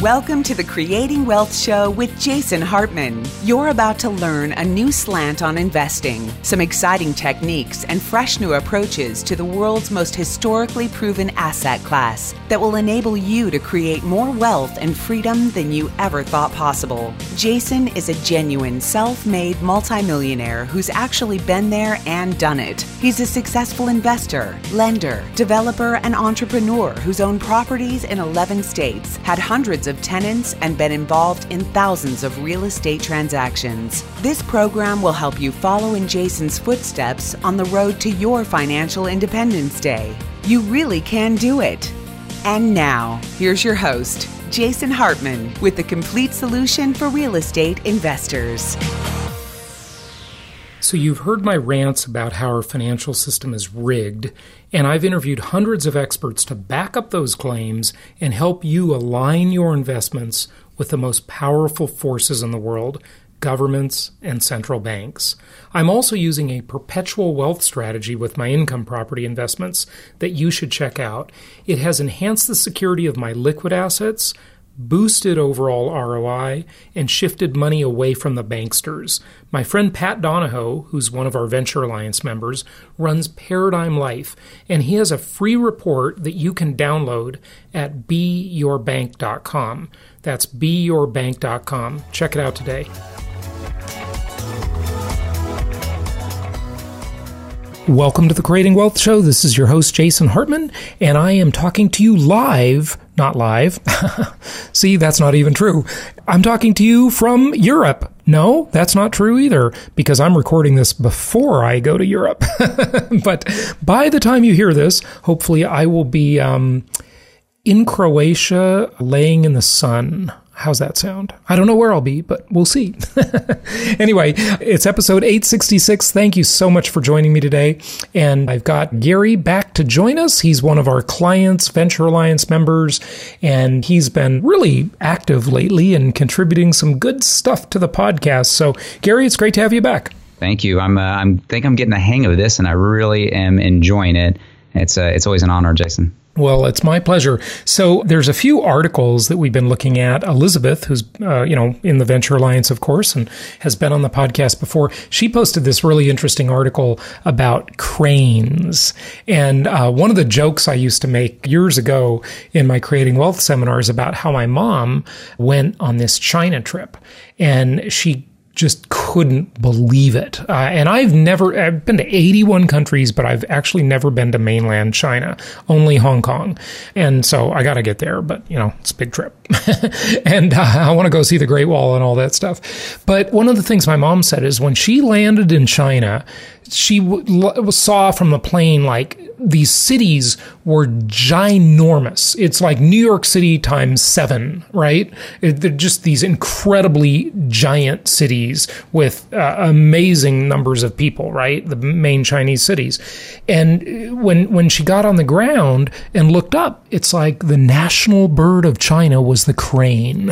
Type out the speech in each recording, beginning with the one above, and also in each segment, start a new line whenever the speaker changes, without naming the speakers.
Welcome to the Creating Wealth Show with Jason Hartman. You're about to learn a new slant on investing, some exciting techniques, and fresh new approaches to the world's most historically proven asset class that will enable you to create more wealth and freedom than you ever thought possible. Jason is a genuine self-made multimillionaire who's actually been there and done it. He's a successful investor, lender, developer, and entrepreneur who's owned properties in 11 states, had hundreds of tenants, and been involved in thousands of real estate transactions. This program will help you follow in Jason's footsteps on the road to your financial independence day. You really can do it. And now, here's your host, Jason Hartman, with the complete solution for real estate investors.
So you've heard my rants about how our financial system is rigged, and I've interviewed hundreds of experts to back up those claims and help you align your investments with the most powerful forces in the world, governments and central banks. I'm also using a perpetual wealth strategy with my income property investments that you should check out. It has enhanced the security of my liquid assets, boosted overall ROI, and shifted money away from the banksters. My friend Pat Donahoe, who's one of our Venture Alliance members, runs Paradigm Life, and he has a free report that you can download at beyourbank.com. That's beyourbank.com. Check it out today. Welcome to the Creating Wealth Show. This is your host, Jason Hartman, and I am talking to you live, not live. See, that's not even true. I'm talking to you from Europe. No, that's not true either, because I'm recording this before I go to Europe. But by the time you hear this, hopefully I will be in Croatia laying in the sun. How's that sound? I don't know where I'll be, but we'll see. Anyway, it's episode 866. Thank you so much for joining me today. And I've got Gary back to join us. He's one of our clients, Venture Alliance members, and he's been really active lately and contributing some good stuff to the podcast. So, Gary, it's great to have you back.
Thank you. I think I'm getting the hang of this, and I really am enjoying it. It's always an honor, Jason.
Well, it's my pleasure. So there's a few articles that we've been looking at. Elizabeth, who's, in the Venture Alliance, of course, and has been on the podcast before, she posted this really interesting article about cranes. And one of the jokes I used to make years ago in my Creating Wealth seminars about how my mom went on this China trip, and she just couldn't believe it. And I've been to 81 countries, but I've actually never been to mainland China, only Hong Kong. And so I got to get there, but it's a big trip. And I want to go see the Great Wall and all that stuff. But one of the things my mom said is when she landed in China, she saw from the plane, like, these cities were ginormous. It's like New York City times 7, right? They're just these incredibly giant cities with amazing numbers of people, right? The main Chinese cities. And when she got on the ground and looked up, it's like the national bird of China was the crane.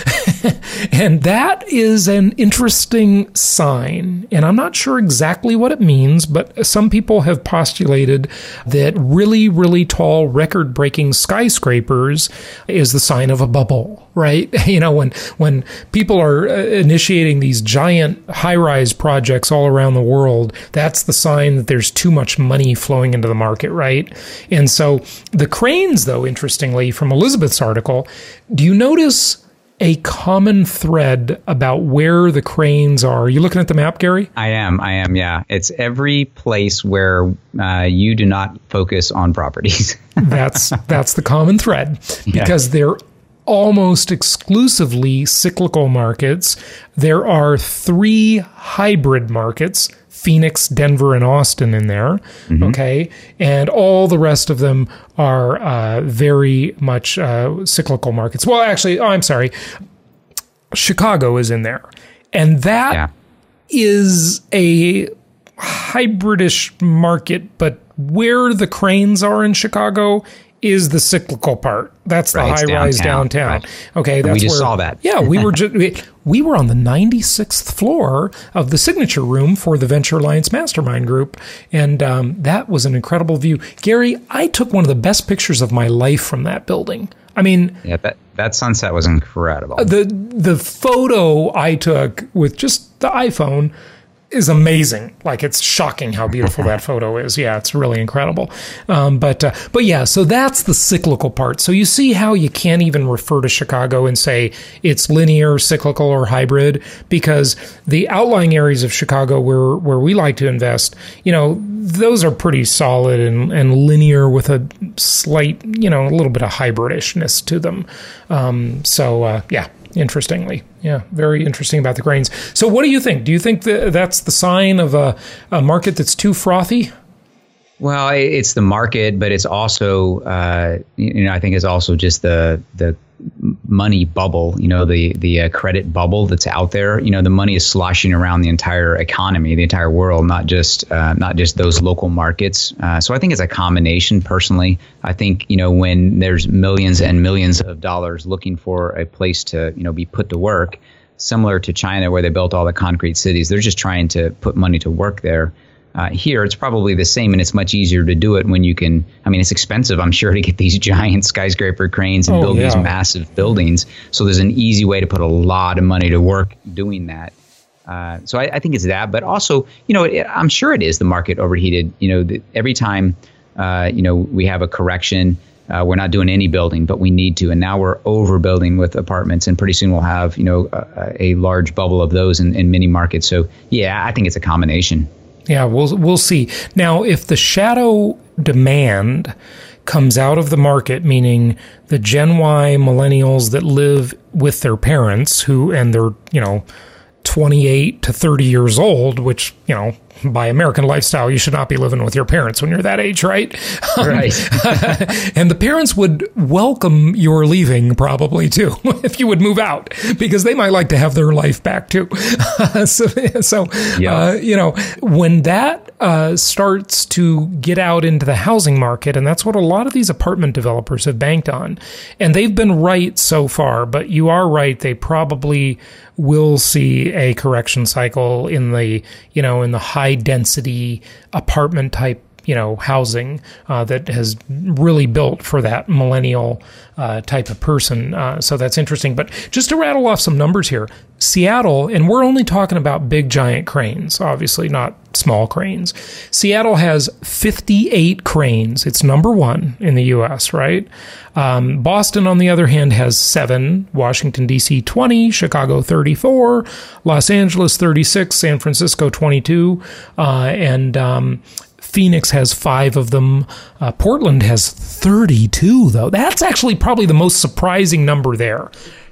And that is an interesting sign. And I'm not sure exactly what it means, but some people have postulated that really, really tall, record-breaking skyscrapers is the sign of a bubble, right? When people are initiating these giant high-rise projects all around the world, that's the sign that there's too much money flowing into the market, right? And so the cranes, though, interestingly, from Elizabeth's article, do you notice a common thread about where the cranes are? Are you looking at the map, Gary?
I am, yeah. It's every place where you do not focus on properties.
That's the common thread, because they're almost exclusively cyclical markets. There are 3 hybrid markets, Phoenix, Denver, and Austin in there, okay? And all the rest of them are very much cyclical markets. Well, actually, I'm sorry. Chicago is in there. And that is a hybridish market, but where the cranes are in Chicago is the cyclical part. That's the high-rise downtown. Right. Okay, that's
we just saw that.
Yeah, we were on the 96th floor of the signature room for the Venture Alliance Mastermind Group, and that was an incredible view. Gary, I took one of the best pictures of my life from that building. I mean,
yeah, that sunset was incredible.
The photo I took with just the iPhone is amazing. Like, it's shocking how beautiful that photo is. Yeah, it's really incredible. But yeah, so that's the cyclical part. So you see how you can't even refer to Chicago and say it's linear, cyclical, or hybrid, because the outlying areas of Chicago where we like to invest, those are pretty solid and linear with a slight, a little bit of hybridishness to them. Yeah. Interestingly. Yeah, very interesting about the grains. So what do you think? Do you think that's the sign of a market that's too frothy?
Well, it's the market, but it's also, I think it's also just the money bubble, the credit bubble that's out there. The money is sloshing around the entire economy, the entire world, not just those local markets. So I think it's a combination. Personally, I think when there's millions and millions of dollars looking for a place to be put to work, similar to China where they built all the concrete cities, they're just trying to put money to work there. Here, it's probably the same, and it's much easier to do it when you can. I mean, it's expensive, I'm sure, to get these giant skyscraper cranes and build these massive buildings. So there's an easy way to put a lot of money to work doing that. So I think it's that. But also, I'm sure it is the market overheated. Every time, we have a correction, we're not doing any building, but we need to. And now we're overbuilding with apartments. And pretty soon we'll have, a large bubble of those in many markets. So, yeah, I think it's a combination.
Yeah, we'll see. Now, if the shadow demand comes out of the market, meaning the Gen Y millennials that live with their parents and they're, 28 to 30 years old, which, by American lifestyle, you should not be living with your parents when you're that age, right?
Right.
And the parents would welcome your leaving probably too, if you would move out, because they might like to have their life back too. When that starts to get out into the housing market, and that's what a lot of these apartment developers have banked on, and they've been right so far, but you are right, they probably will see a correction cycle in the high density apartment type, housing that has really built for that millennial type of person. So that's interesting. But just to rattle off some numbers here, Seattle, and we're only talking about big giant cranes, obviously not small cranes. Seattle has 58 cranes. It's number one in the U.S., right? Boston, on the other hand, has 7, Washington, D.C., 20, Chicago, 34, Los Angeles, 36, San Francisco, 22, and Phoenix has 5 of them. Portland has 32, though. That's actually probably the most surprising number there.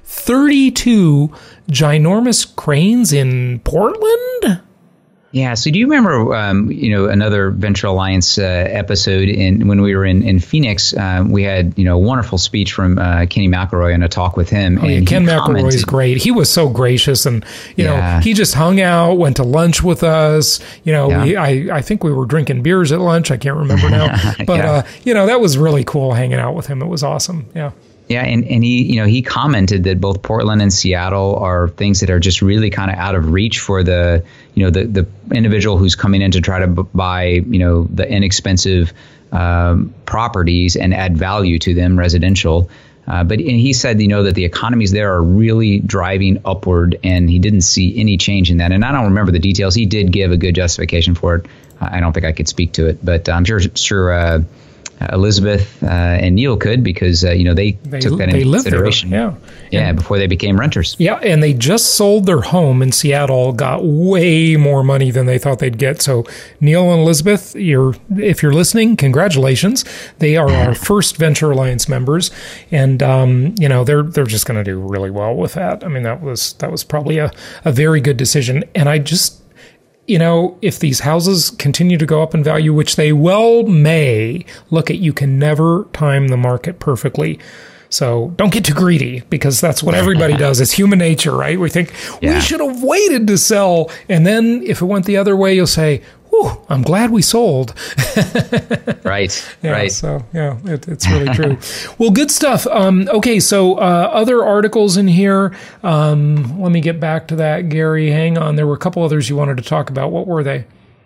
32 ginormous cranes in Portland?
Yeah. So do you remember, another Venture Alliance episode when we were in Phoenix? We had, a wonderful speech from Kenny McElroy and a talk with him. And
Ken McElroy is great. He was so gracious, and he just hung out, went to lunch with us. I think we were drinking beers at lunch. I can't remember now, but that was really cool hanging out with him. It was awesome. Yeah.
Yeah, and he commented that both Portland and Seattle are things that are just really kind of out of reach for the individual who's coming in to try to buy the inexpensive properties and add value to them, residential. But he said that the economies there are really driving upward, and he didn't see any change in that. And I don't remember the details. He did give a good justification for it. I don't think I could speak to it, but I'm sure. Elizabeth and Neil could, because they took that into consideration. There, before they became renters.
Yeah, and they just sold their home in Seattle, got way more money than they thought they'd get. So Neil and Elizabeth, if you're listening, congratulations. They are our first Venture Alliance members, and they're just going to do really well with that. I mean, that was probably a very good decision, and I just. If these houses continue to go up in value, which they well may, you can never time the market perfectly. So don't get too greedy, because that's what everybody does. It's human nature, right? We think we should have waited to sell. And then if it went the other way, you'll say, I'm glad we sold.
Right.
So, it's really true. Well, good stuff. Okay, so other articles in here. Let me get back to that, Gary. Hang on. There were a couple others you wanted to talk about. What were they?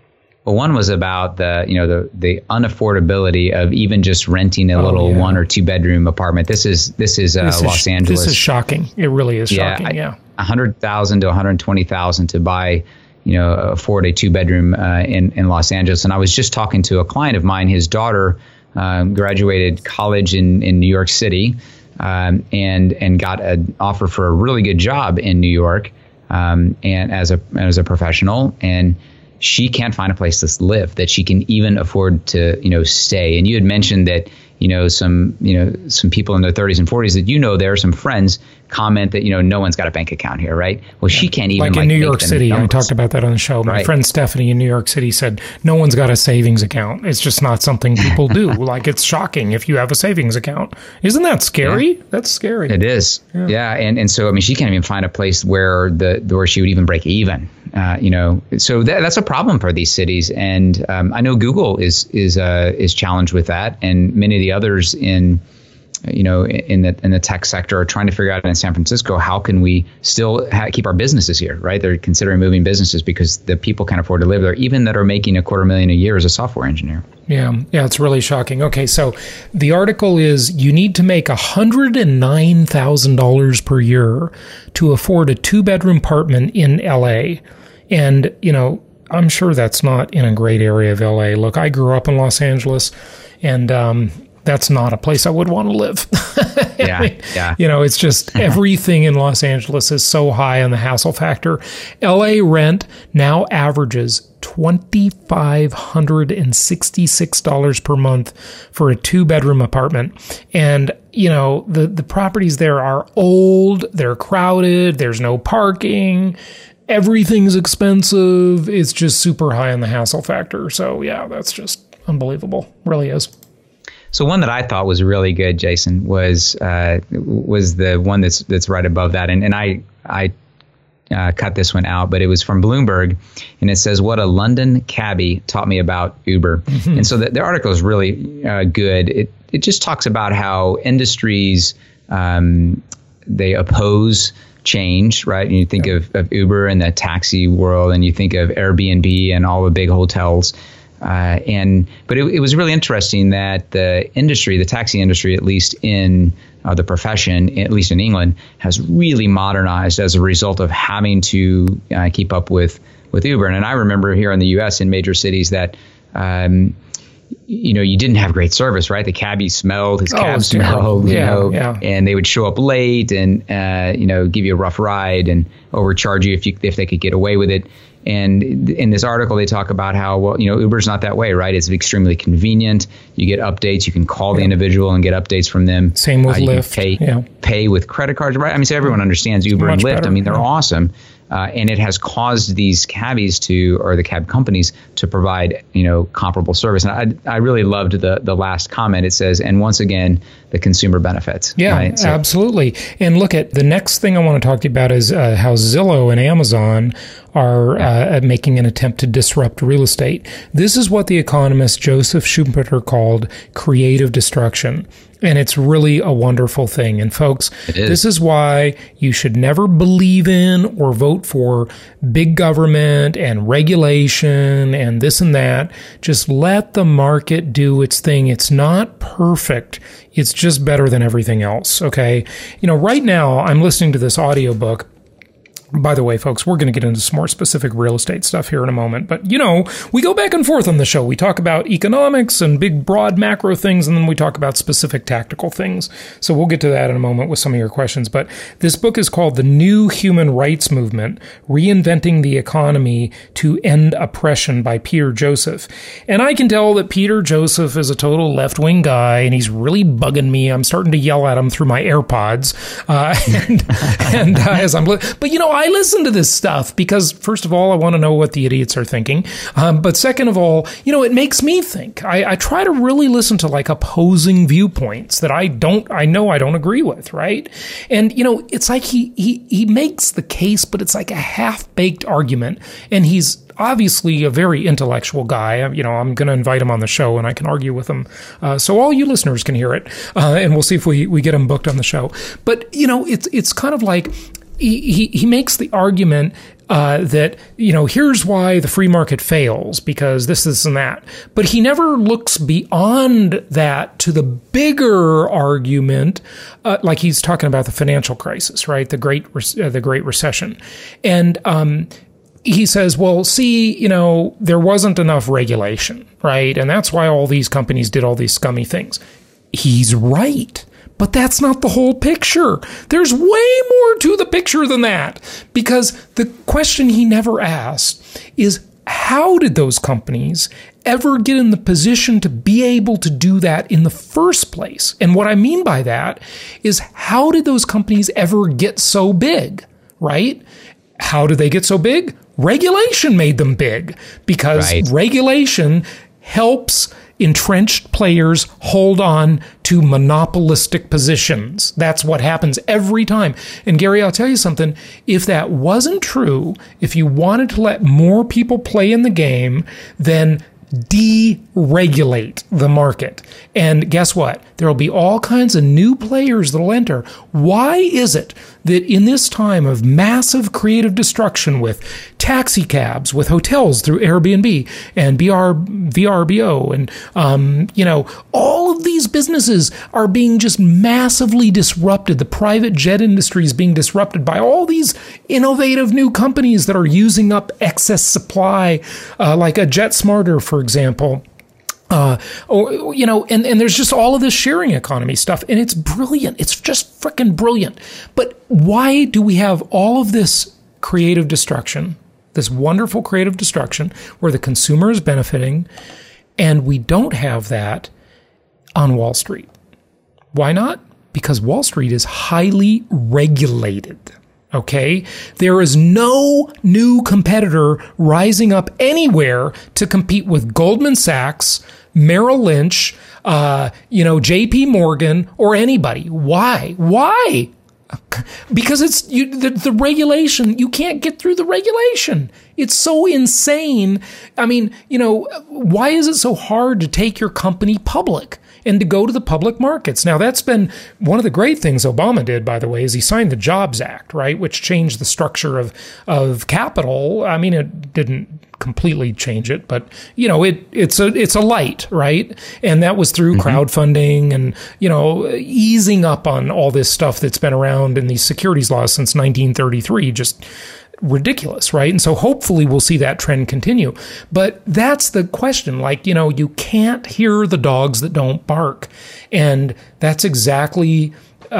Well, one was about the unaffordability of even just renting a little 1 or 2 bedroom apartment. This is Los Angeles.
This is shocking. It really is shocking. Yeah,
$100,000 to $120,000 to buy, afford a 2 bedroom in Los Angeles. And I was just talking to a client of mine. His daughter graduated college in New York City, and got an offer for a really good job in New York, and as a professional, and she can't find a place to live that she can even afford to, stay. And you had mentioned that, some people in their 30s and 40s that, there are some friends comment that, no one's got a bank account here, right? Well, she can't even
in New York City. I talked about that on the show. My friend Stephanie in New York City said, no one's got a savings account. It's just not something people do. It's shocking if you have a savings account. Isn't that scary? Yeah. That's scary.
It is. Yeah. And so, she can't even find a place where she would even break even. So that's a problem for these cities. And I know Google is challenged with that, and many of the others in the tech sector are trying to figure out in San Francisco, how can we still keep our businesses here, right? They're considering moving businesses because the people can't afford to live there, even that are making $250,000 a year as a software engineer.
Yeah, it's really shocking. Okay, so the article is you need to make $109,000 per year to afford a 2-bedroom apartment in LA. And, I'm sure that's not in a great area of LA. Look, I grew up in Los Angeles, and that's not a place I would want to live.
Yeah.
It's just everything in Los Angeles is so high on the hassle factor. LA rent now averages $2,566 per month for a 2-bedroom apartment. And, the properties there are old, they're crowded, there's no parking. Everything's expensive. It's just super high on the hassle factor. So, that's just unbelievable. Really is.
So one that I thought was really good, Jason, was the one that's right above that. And I cut this one out, but it was from Bloomberg, and it says, "What a London cabbie taught me about Uber." Mm-hmm. And so the article is really good. It just talks about how industries, they oppose change, right? And you think of Uber and the taxi world, and you think of Airbnb and all the big hotels. But it was really interesting that the taxi industry, at least in the profession, at least in England, has really modernized as a result of having to keep up with Uber. And I remember here in the U.S. in major cities that you didn't have great service, right? The cabbie smelled, his cab smelled, and they would show up late and, give you a rough ride and overcharge you if they could get away with it. And in this article, they talk about how, Uber's not that way, right? It's extremely convenient. You get updates. You can call the individual and get updates from them.
Same with Lyft.
Pay with credit cards, right? So everyone understands Uber and Lyft. Better. They're awesome. And it has caused these cabbies or the cab companies to provide, comparable service. And I really loved the last comment. It says, and once again, the consumer benefits.
Yeah, right? Absolutely. And look at the next thing I want to talk to you about is how Zillow and Amazon are making an attempt to disrupt real estate. This is what the economist Joseph Schumpeter called creative destruction. And it's really a wonderful thing. And folks, this is why you should never believe in or vote for big government and regulation and this and that. Just let the market do its thing. It's not perfect. It's just better than everything else. Okay. Right now I'm listening to this audiobook. By the way, folks, we're going to get into some more specific real estate stuff here in a moment. But, we go back and forth on the show. We talk about economics and big, broad macro things, and then we talk about specific tactical things. So we'll get to that in a moment with some of your questions. But this book is called The New Human Rights Movement, Reinventing the Economy to End Oppression by Peter Joseph. And I can tell that Peter Joseph is a total left-wing guy, and he's really bugging me. I'm starting to yell at him through my AirPods. As I'm... But, I listen to this stuff because, first of all, I want to know what the idiots are thinking. But second of all, it makes me think. I try to really listen to opposing viewpoints that I know I don't agree with, right? And, it's like he makes the case, but it's like a half-baked argument. And he's obviously a very intellectual guy. I'm going to invite him on the show and I can argue with him. So all you listeners can hear it. And we'll see if we get him booked on the show. But, it's kind of like, he makes the argument that, here's why the free market fails, because this, and that. But he never looks beyond that to the bigger argument, like he's talking about the financial crisis, right? The Great Recession. And he says, well, see, there wasn't enough regulation, right? And that's why all these companies did all these scummy things. He's right. But that's not the whole picture. There's way more to the picture than that. Because the question he never asked is, how did those companies ever get in the position to be able to do that in the first place? And what I mean by that is, how did those companies ever get so big, right? How did they get so big? Regulation made them big, because regulation helps entrenched players hold on to monopolistic positions. That's what happens every time. And Gary, I'll tell you something. If that wasn't true, if you wanted to let more people play in the game, then deregulate the market. And guess what? There will be all kinds of new players that will enter. Why is it that in this time of massive creative destruction, with taxi cabs, with hotels through Airbnb and VRBO, and all of these businesses are being just massively disrupted? The private jet industry is being disrupted by all these innovative new companies that are using up excess supply, like a JetSmarter, for example. And there's just all of this sharing economy stuff, and it's brilliant. It's just freaking brilliant. But why do we have all of this creative destruction, this wonderful creative destruction where the consumer is benefiting, and we don't have that on Wall Street? Why not? Because Wall Street is highly regulated. Okay? There is no new competitor rising up anywhere to compete with Goldman Sachs, Merrill Lynch, JP Morgan, or anybody. Why? Why? Because it's the regulation. You can't get through the regulation. It's so insane. I mean, why is it so hard to take your company public and to go to the public markets? Now, that's been one of the great things Obama did, by the way, is he signed the Jobs Act, right, which changed the structure of capital. I mean, it didn't completely change it, but it's a light, right? And that was through crowdfunding and easing up on all this stuff that's been around in these securities laws since 1933. Just ridiculous, right? And so hopefully we'll see that trend continue. But that's the question. You can't hear the dogs that don't bark. And that's exactly,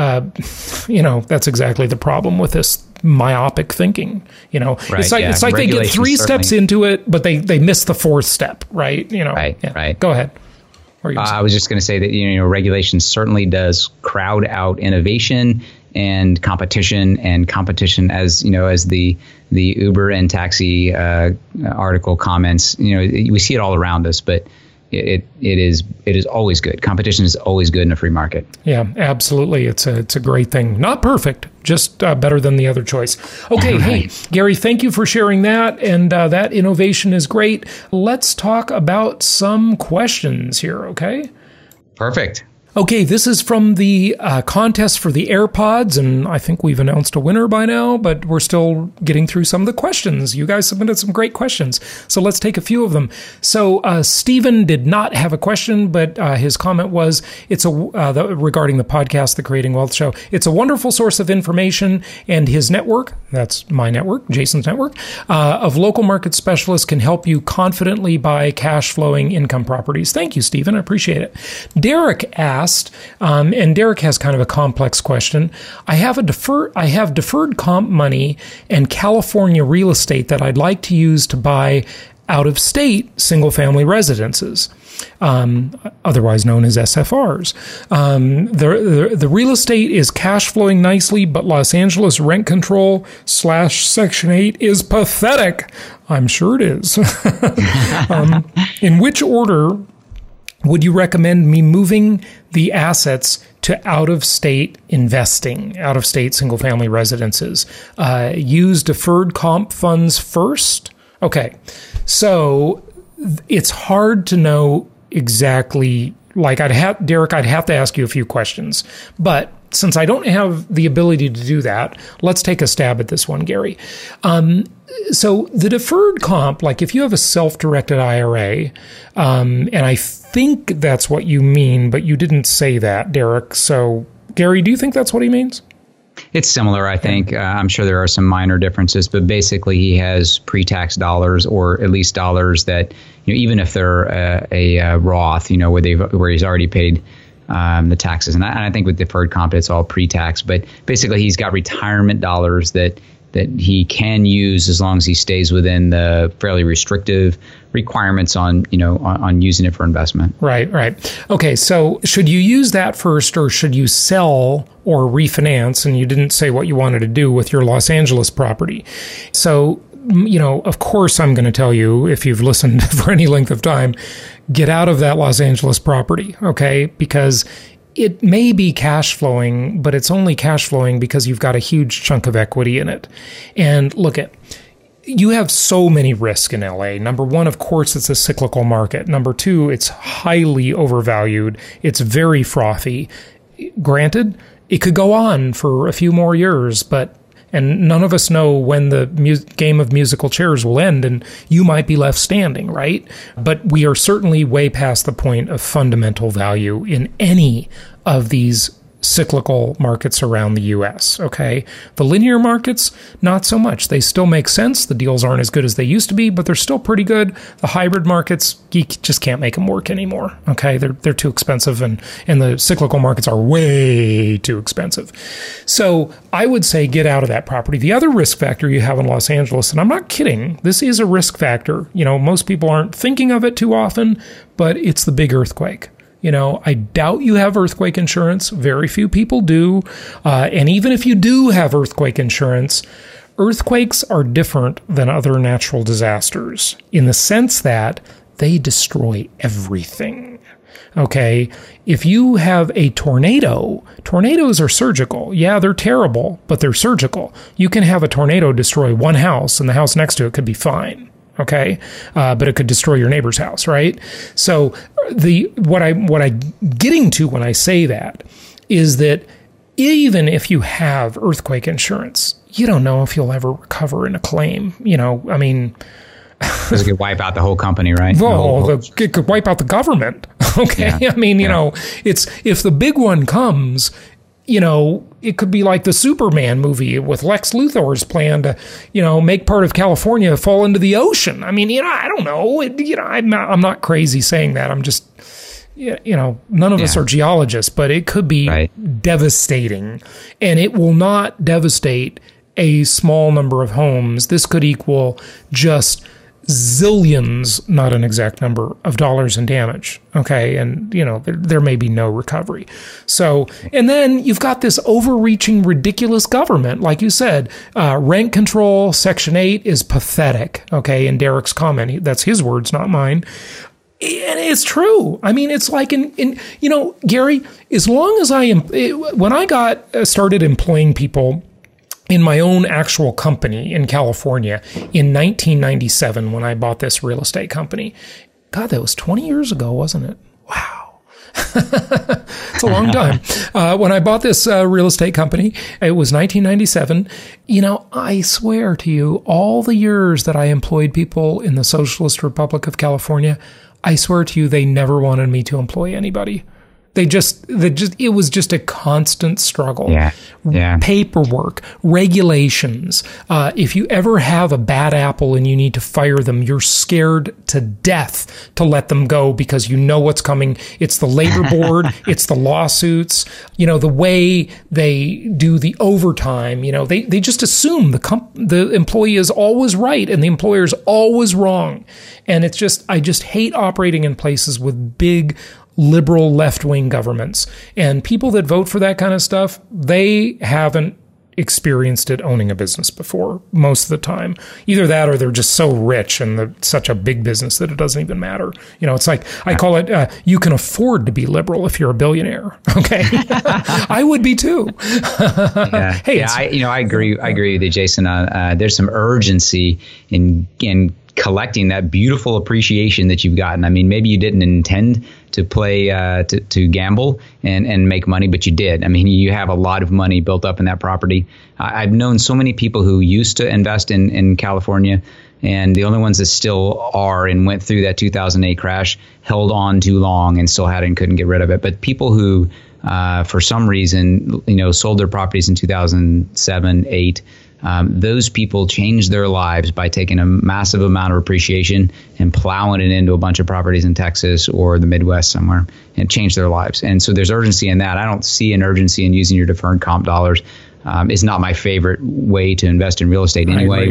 that's exactly the problem with this myopic thinking. Right, it's like they get 3 steps into it, but they miss the 4th step, right? Right. Go ahead.
I was just going to say that, regulation certainly does crowd out innovation and competition as the Uber and taxi article comments. We see it all around us, but it is always good. Competition is always good in a free market.
Yeah, absolutely. It's a great thing. Not perfect, just better than the other choice. Okay, Hey, Gary, thank you for sharing that. And that innovation is great. Let's talk about some questions here, okay?
Perfect.
Okay, this is from the contest for the AirPods, and I think we've announced a winner by now, but we're still getting through some of the questions. You guys submitted some great questions, so let's take a few of them. So Stephen did not have a question, but his comment was, regarding the podcast, The Creating Wealth Show, it's a wonderful source of information, and his network, that's my network, Jason's network, of local market specialists can help you confidently buy cash-flowing income properties. Thank you, Stephen. I appreciate it. Derek asked, and Derek has kind of a complex question. I have deferred comp money and California real estate that I'd like to use to buy out-of-state single-family residences, otherwise known as SFRs. The real estate is cash flowing nicely, but Los Angeles rent control / Section 8 is pathetic. I'm sure it is. In which order would you recommend me moving the assets to out-of-state investing, out-of-state single-family residences? Use deferred comp funds first? Okay, so it's hard to know exactly. Derek, I'd have to ask you a few questions. But since I don't have the ability to do that, let's take a stab at this one, Gary. So the deferred comp, like if you have a self-directed IRA, and I think that's what you mean, but you didn't say that, Derek. So, Gary, do you think that's what he means?
It's similar, I think. I'm sure there are some minor differences, but basically he has pre-tax dollars, or at least dollars that, even if they're a Roth, where he's already paid the taxes. And I think with deferred comp, it's all pre-tax. But basically, he's got retirement dollars that he can use as long as he stays within the fairly restrictive requirements on using it for investment.
Right. Okay, so should you use that first, or should you sell or refinance? And you didn't say what you wanted to do with your Los Angeles property. So, of course I'm going to tell you, if you've listened for any length of time, get out of that Los Angeles property, okay? Because it may be cash flowing, but it's only cash flowing because you've got a huge chunk of equity in it. And look you have so many risks in LA. Number one, of course, it's a cyclical market. Number two, it's highly overvalued. It's very frothy. Granted, it could go on for a few more years, and none of us know when the game of musical chairs will end, and you might be left standing, right? But we are certainly way past the point of fundamental value in any of these cyclical markets around the U.S., okay? The linear markets, not so much. They still make sense. The deals aren't as good as they used to be, but they're still pretty good. The hybrid markets, you just can't make them work anymore, okay? They're too expensive, and the cyclical markets are way too expensive. So I would say get out of that property. The other risk factor you have in Los Angeles, and I'm not kidding, this is a risk factor. Most people aren't thinking of it too often, but it's the big earthquake. I doubt you have earthquake insurance. Very few people do. And even if you do have earthquake insurance, earthquakes are different than other natural disasters in the sense that they destroy everything. Okay? If you have a tornado, tornadoes are surgical. Yeah, they're terrible, but they're surgical. You can have a tornado destroy one house, and the house next to it could be fine. Okay, but it could destroy your neighbor's house, right? So what I'm getting to when I say that is that even if you have earthquake insurance, you don't know if you'll ever recover in a claim.
Because it could wipe out the whole company, right?
Well, it could wipe out the government. Okay, yeah. It's if the big one comes. It could be like the Superman movie with Lex Luthor's plan to, make part of California fall into the ocean. I don't know. I'm not crazy saying that. I'm just, none of us are geologists, but it could be devastating. And it will not devastate a small number of homes. This could equal just zillions, not an exact number, of dollars in damage. Okay. And, there may be no recovery. So, and then you've got this overreaching, ridiculous government. Like you said, rent control, Section 8 is pathetic. Okay. In Derek's comment, that's his words, not mine. And it's true. It's like Gary, as long as when I got started employing people in my own actual company in California in 1997 when I bought this real estate company. God, that was 20 years ago, wasn't it? Wow. It's a long time. When I bought this real estate company, it was 1997. I swear to you, all the years that I employed people in the Socialist Republic of California, I swear to you, they never wanted me to employ anybody. It was just a constant struggle. Yeah. Paperwork, regulations. If you ever have a bad apple and you need to fire them, you're scared to death to let them go because you know what's coming. It's the labor board. It's the lawsuits. The way they do the overtime. They just assume the employee is always right and the employer is always wrong. And I just hate operating in places with big liberal left-wing governments. And people that vote for that kind of stuff, they haven't experienced it owning a business before most of the time. Either that or they're just so rich and such a big business that it doesn't even matter. It's like, I call it, you can afford to be liberal if you're a billionaire. Okay. I would be too.
Hey, I agree with you, Jason. There's some urgency in collecting that beautiful appreciation that you've gotten. I mean, maybe you didn't intend to play to gamble and make money, but you did. I mean, you have a lot of money built up in that property. I've known so many people who used to invest in California, and the only ones that still are and went through that 2008 crash held on too long and still had it and couldn't get rid of it. But people who, for some reason, sold their properties in 2007, 8. Those people changed their lives by taking a massive amount of appreciation and plowing it into a bunch of properties in Texas or the Midwest somewhere, and changed their lives. And so there's urgency in that. I don't see an urgency in using your deferred comp dollars. It's not my favorite way to invest in real estate anyway.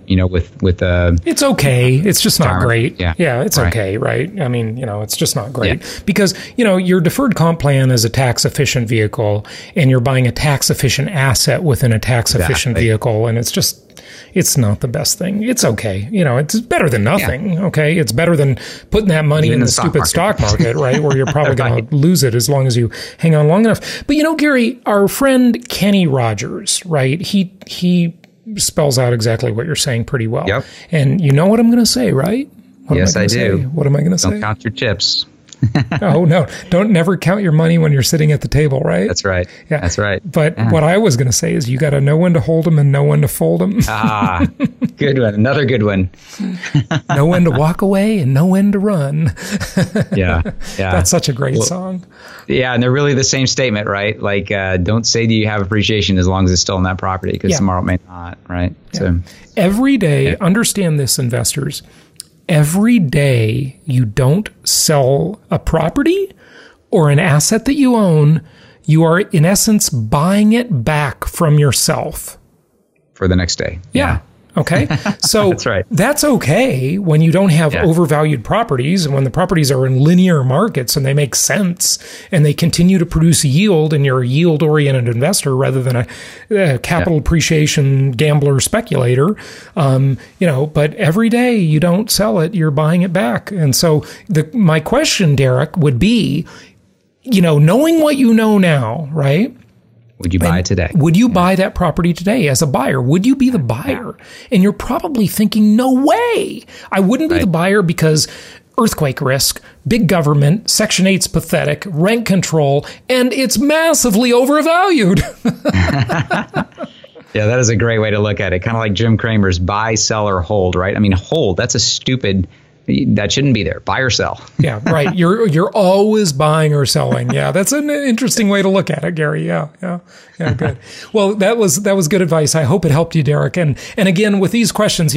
It's okay. It's just not great.
Yeah,
it's okay, right? I mean, it's just not great because your deferred comp plan is a tax efficient vehicle, and you're buying a tax efficient asset within a tax efficient vehicle, and it's not the best thing. It's okay. It's better than nothing. Yeah. Okay. It's better than putting that money in the stupid stock market, right? Where you're probably going to lose it as long as you hang on long enough. But Gary, our friend Kenny Rogers, right? He spells out exactly what you're saying pretty well.
Yep.
And you know what I'm going to say, right?
Yes, I do.
What am I going to say?
Don't count your chips.
Oh, no. Don't never count your money when you're sitting at the table, right?
That's right.
Yeah.
That's right.
But what I was going to say is you got to know when to hold them and know when to fold them.
Good one. Another good one.
Know when to walk away and know when to run.
Yeah.
That's such a great song.
Yeah. And they're really the same statement, right? Like, don't say that you have appreciation as long as it's still in that property, because tomorrow it may not, right?
Yeah. So every day, understand this, investors. Every day you don't sell a property or an asset that you own, you are in essence buying it back from yourself.
For the next day.
Yeah. Okay. So
that's right.
That's okay when you don't have overvalued properties, and when the properties are in linear markets and they make sense and they continue to produce yield, and you're a yield oriented investor rather than a capital appreciation gambler speculator. But every day you don't sell it, you're buying it back. And so my question, Derek, would be, knowing what you know now, right?
Would you buy it today?
Would you buy that property today as a buyer? Would you be the buyer? And you're probably thinking, no way. I wouldn't be the buyer because earthquake risk, big government, Section 8's pathetic, rent control, and it's massively overvalued.
Yeah, that is a great way to look at it. Kind of like Jim Cramer's buy, sell, or hold, right? I mean, hold, that's a stupid... That shouldn't be there. Buy or sell.
Yeah, right. You're always buying or selling. Yeah, that's an interesting way to look at it, Gary. Yeah, good. Well, that was good advice. I hope it helped you, Derek. And again, with these questions,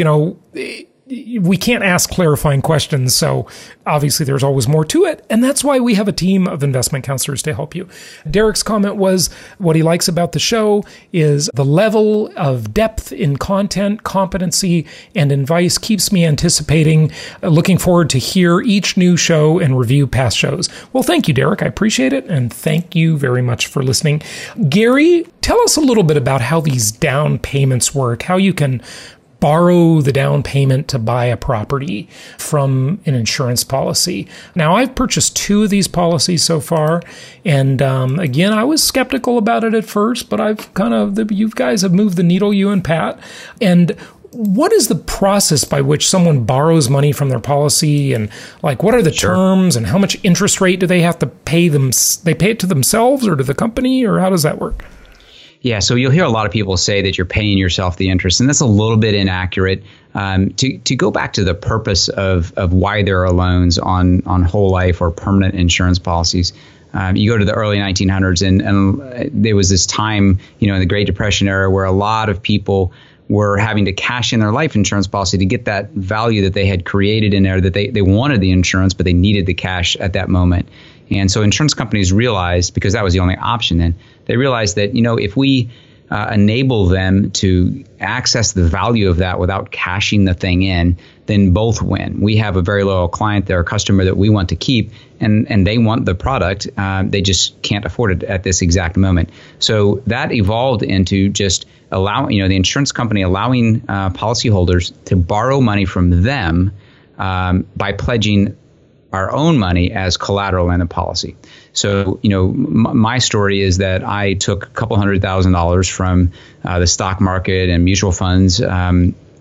we can't ask clarifying questions, so obviously there's always more to it, and that's why we have a team of investment counselors to help you. Derek's comment was what he likes about the show is the level of depth in content, competency, and advice keeps me anticipating, looking forward to hear each new show and review past shows. Well, thank you, Derek. I appreciate it, and thank you very much for listening. Gary, tell us a little bit about how these down payments work, how you can borrow the down payment to buy a property from an insurance policy. Now, I've purchased 2 of these policies so far, and again, I was skeptical about it at first, but you guys have moved the needle, you and Pat. And what is the process by which someone borrows money from their policy, and what are the terms, and how much interest rate do they have to pay them? They pay it to themselves or to the company, or how does that work?
Yeah, so you'll hear a lot of people say that you're paying yourself the interest, and that's a little bit inaccurate. To go back to the purpose of why there are loans on whole life or permanent insurance policies, you go to the early 1900s, and there was this time, in the Great Depression era, where a lot of people were having to cash in their life insurance policy to get that value that they had created in there, that they wanted the insurance, but they needed the cash at that moment. And so insurance companies realized, because that was the only option then, they realized that, if we enable them to access the value of that without cashing the thing in, then both win. We have a very loyal client, they're a customer that we want to keep, and they want the product. They just can't afford it at this exact moment. So that evolved into just allowing, the insurance company allowing policyholders to borrow money from them by pledging our own money as collateral in a policy. So, my story is that I took a couple $100,000 from the stock market and mutual funds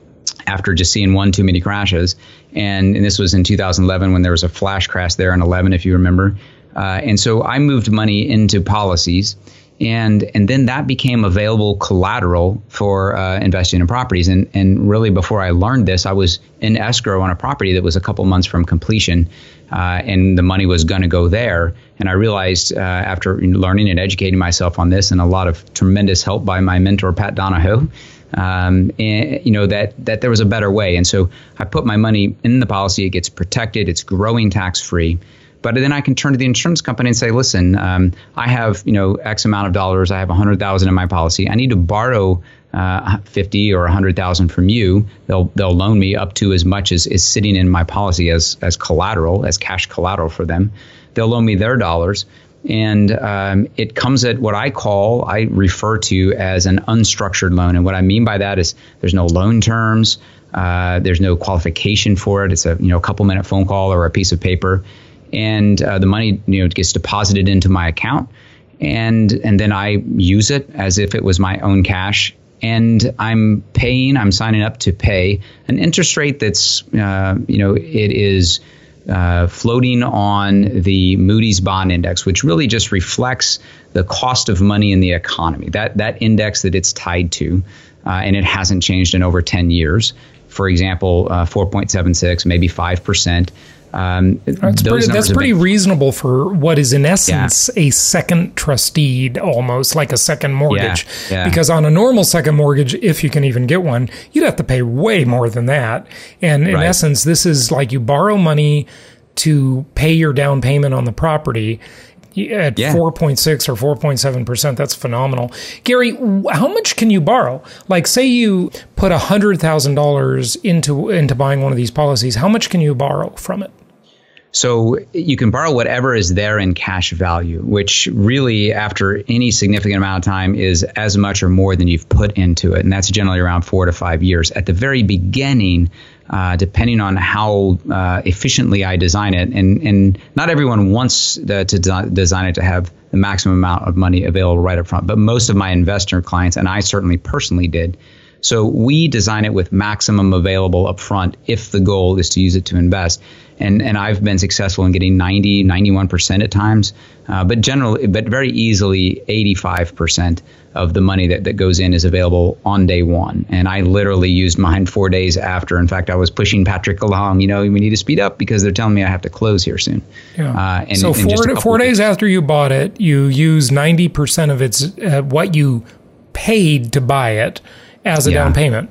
after just seeing one too many crashes. And this was in 2011 when there was a flash crash there in 11, if you remember. And so I moved money into policies. And then that became available collateral for investing in properties. And really, before I learned this, I was in escrow on a property that was a couple months from completion, and the money was going to go there. And I realized after learning and educating myself on this, and a lot of tremendous help by my mentor, Pat Donahoe, that there was a better way. And so I put my money in the policy. It gets protected. It's growing tax-free. But then I can turn to the insurance company and say, listen, I have, X amount of dollars. I have $100,000 in my policy. I need to borrow 50 or 100,000 from you. They'll loan me up to as much as is sitting in my policy as collateral, as cash collateral for them. They'll loan me their dollars. And it comes at what I refer to as an unstructured loan. And what I mean by that is there's no loan terms. There's no qualification for it. It's a couple minute phone call or a piece of paper. And the money, gets deposited into my account, and then I use it as if it was my own cash. And I'm signing up to pay an interest rate that's, it is floating on the Moody's Bond Index, which really just reflects the cost of money in the economy. That index that it's tied to, and it hasn't changed in over 10 years. For example, 4.76, maybe 5%.
That's pretty reasonable for what is in essence a second trustee, almost like a second mortgage. Yeah. Because on a normal second mortgage, if you can even get one, you'd have to pay way more than that. And in essence, this is like you borrow money to pay your down payment on the property at 4.6 or 4.7%. That's phenomenal. Gary, how much can you borrow? Like, say you put $100,000 into buying one of these policies. How much can you borrow from it?
So you can borrow whatever is there in cash value, which really, after any significant amount of time, is as much or more than you've put into it. And that's generally around 4 to 5 years. At the very beginning, depending on how efficiently I design it, and not everyone wants to design it to have the maximum amount of money available right up front, but most of my investor clients, and I certainly personally did. So we design it with maximum available up front if the goal is to use it to invest. And I've been successful in getting 90, 91% at times, but very easily 85% of the money that goes in is available on day one. And I literally used mine 4 days after. In fact, I was pushing Patrick along, we need to speed up because they're telling me I have to close here soon.
Yeah. So 4 days after you bought it, you use 90% of its what you paid to buy it as a down payment.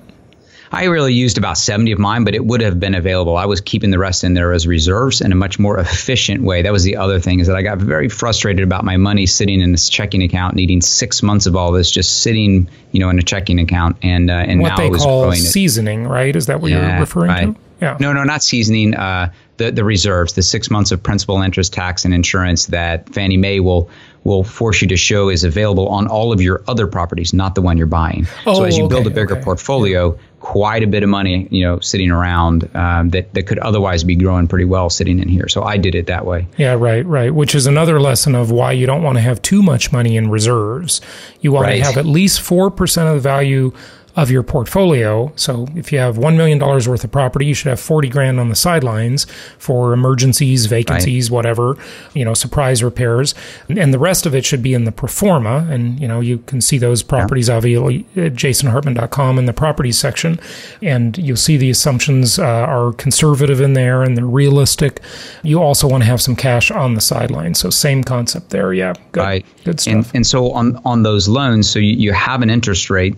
I really used about 70 of mine, but it would have been available. I was keeping the rest in there as reserves in a much more efficient way. That was the other thing, is that I got very frustrated about my money sitting in this checking account, needing 6 months of all this just sitting, in a checking account. And
what
now it was growing.
What they call seasoning, right? Is that what you're referring to?
Yeah. No, not seasoning. The reserves, the 6 months of principal, interest, tax, and insurance that Fannie Mae will force you to show is available on all of your other properties, not the one you're buying. So as you build a bigger portfolio, quite a bit of money, sitting around that could otherwise be growing pretty well sitting in here. So I did it that way.
Yeah, right. Which is another lesson of why you don't want to have too much money in reserves. You want to have at least 4% of the value of your portfolio. So if you have $1 million worth of property, you should have 40 grand on the sidelines for emergencies, vacancies, whatever, surprise repairs. And the rest of it should be in the pro forma. And, you can see those properties obviously at jasonhartman.com in the properties section. And you'll see the assumptions are conservative in there and they're realistic. You also want to have some cash on the sidelines. So same concept there. Yeah. Good.
Right.
Good stuff.
And so on those loans, so you have an interest rate.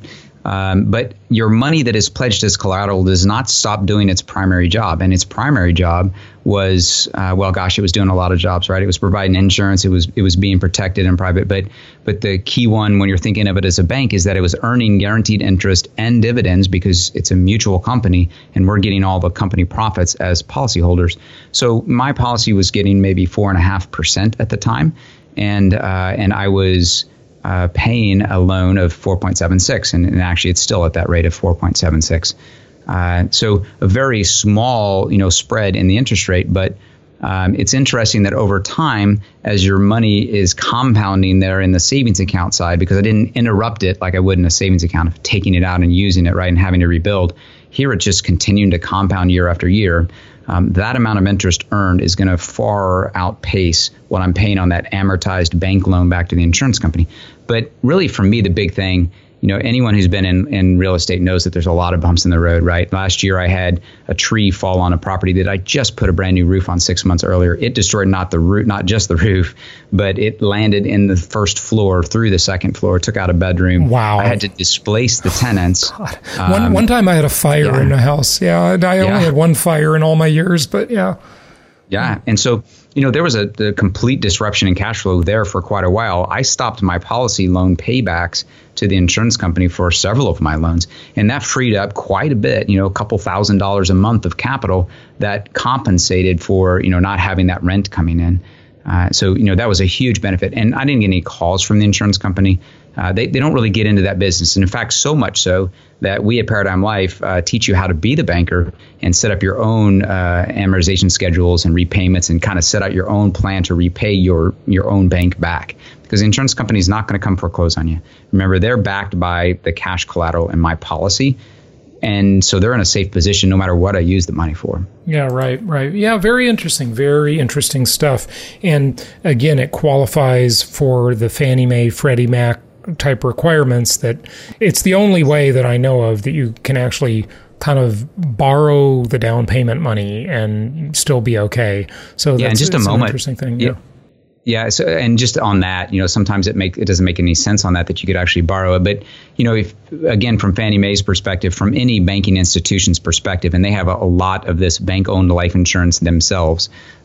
But your money that is pledged as collateral does not stop doing its primary job. And its primary job was, it was doing a lot of jobs, right? It was providing insurance. It was being protected in private. But the key one when you're thinking of it as a bank is that it was earning guaranteed interest and dividends because it's a mutual company and we're getting all the company profits as policyholders. So my policy was getting maybe 4.5% at the time. And I was paying a loan of 4.76, and actually it's still at that rate of 4.76. So a very small, spread in the interest rate, but it's interesting that over time, as your money is compounding there in the savings account side, because I didn't interrupt it like I would in a savings account of taking it out and using it, right, and having to rebuild. here it's just continuing to compound year after year. That amount of interest earned is going to far outpace what I'm paying on that amortized bank loan back to the insurance company. But really, for me, the big thing, anyone who's been in real estate knows that there's a lot of bumps in the road, right? Last year, I had a tree fall on a property that I just put a brand new roof on 6 months earlier. It destroyed not just the roof, but it landed in the first floor through the second floor, took out a bedroom.
Wow.
I had to displace the tenants.
One time I had a fire in a house. Yeah, I only had one fire in all my years, but yeah.
Yeah. And so, there was the complete disruption in cash flow there for quite a while. I stopped my policy loan paybacks to the insurance company for several of my loans. And that freed up quite a bit, a couple $1,000s a month of capital that compensated for, not having that rent coming in. So that was a huge benefit. And I didn't get any calls from the insurance company. They don't really get into that business. And in fact, so much so that we at Paradigm Life teach you how to be the banker and set up your own amortization schedules and repayments and kind of set out your own plan to repay your own bank back. Because the insurance company is not going to come foreclose on you. Remember, they're backed by the cash collateral in my policy. And so they're in a safe position no matter what I use the money for.
Yeah, right. Yeah, very interesting stuff. And again, it qualifies for the Fannie Mae, Freddie Mac type requirements that it's the only way that I know of that you can actually kind of borrow the down payment money and still be okay. So that's
just a moment.
An interesting thing. Yeah.
Yeah. So, and just on that, sometimes it doesn't make any sense on that you could actually borrow it. But, if again, from Fannie Mae's perspective, from any banking institution's perspective, and they have a lot of this bank-owned life insurance themselves,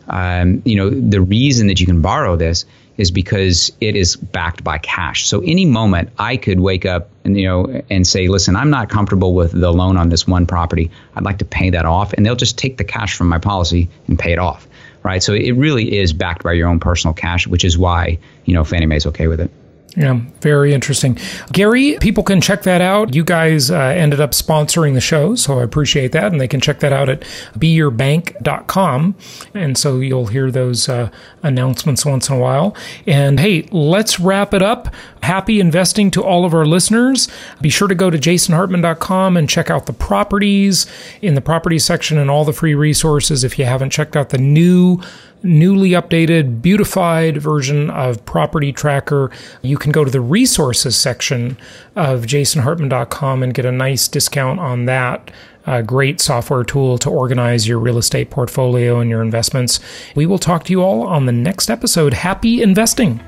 the reason that you can borrow this is because it is backed by cash. So any moment I could wake up and say, listen, I'm not comfortable with the loan on this one property. I'd like to pay that off. And they'll just take the cash from my policy and pay it off. Right. So it really is backed by your own personal cash, which is why, Fannie Mae's okay with it.
Yeah, very interesting. Gary, people can check that out. You guys ended up sponsoring the show, so I appreciate that. And they can check that out at beyourbank.com. And so you'll hear those announcements once in a while. And hey, let's wrap it up. Happy investing to all of our listeners. Be sure to go to jasonhartman.com and check out the properties in the property section and all the free resources. If you haven't checked out the newly updated, beautified version of Property Tracker, you can go to the resources section of jasonhartman.com and get a nice discount on that. A great software tool to organize your real estate portfolio and your investments. We will talk to you all on the next episode. Happy investing.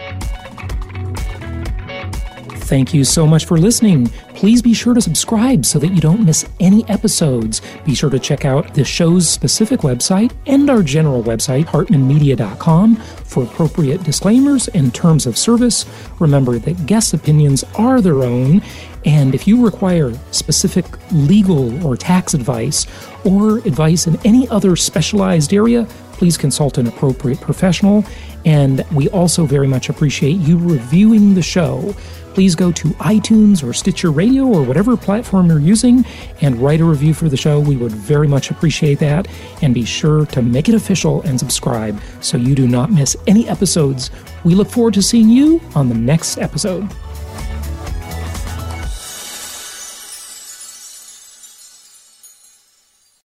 Thank you so much for listening. Please be sure to subscribe so that you don't miss any episodes. Be sure to check out the show's specific website and our general website, hartmanmedia.com, for appropriate disclaimers and terms of service. Remember that guest opinions are their own, and if you require specific legal or tax advice or advice in any other specialized area, please consult an appropriate professional. And we also very much appreciate you reviewing the show. Please go to iTunes or Stitcher Radio or whatever platform you're using and write a review for the show. We would very much appreciate that. And be sure to make it official and subscribe so you do not miss any episodes. We look forward to seeing you on the next episode.